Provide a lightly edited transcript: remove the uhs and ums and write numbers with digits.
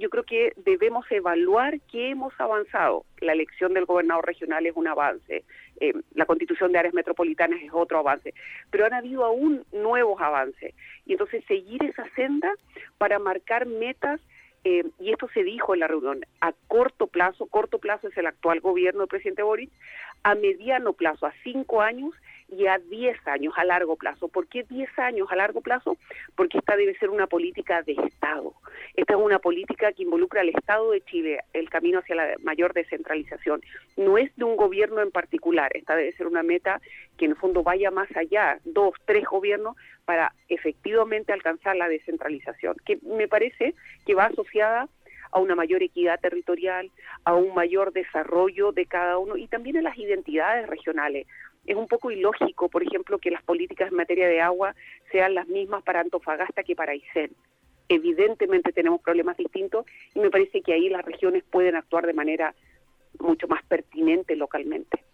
yo creo que debemos evaluar qué hemos avanzado. La elección del gobernador regional es un avance, la constitución de áreas metropolitanas es otro avance, pero han habido aún nuevos avances. Y entonces seguir esa senda para marcar metas, y esto se dijo en la reunión, a corto plazo es el actual gobierno del presidente Boric, a mediano plazo, a 5 años, y a 10 años a largo plazo. ¿Por qué 10 años a largo plazo? Porque esta debe ser una política de Estado. Esta es una política que involucra al Estado de Chile, el camino hacia la mayor descentralización. No es de un gobierno en particular. Esta debe ser una meta que en el fondo vaya más allá, 2, 3 gobiernos, para efectivamente alcanzar la descentralización, que me parece que va asociada a una mayor equidad territorial, a un mayor desarrollo de cada uno y también a las identidades regionales. Es un poco ilógico, por ejemplo, que las políticas en materia de agua sean las mismas para Antofagasta que para Aysén. Evidentemente tenemos problemas distintos y me parece que ahí las regiones pueden actuar de manera mucho más pertinente localmente.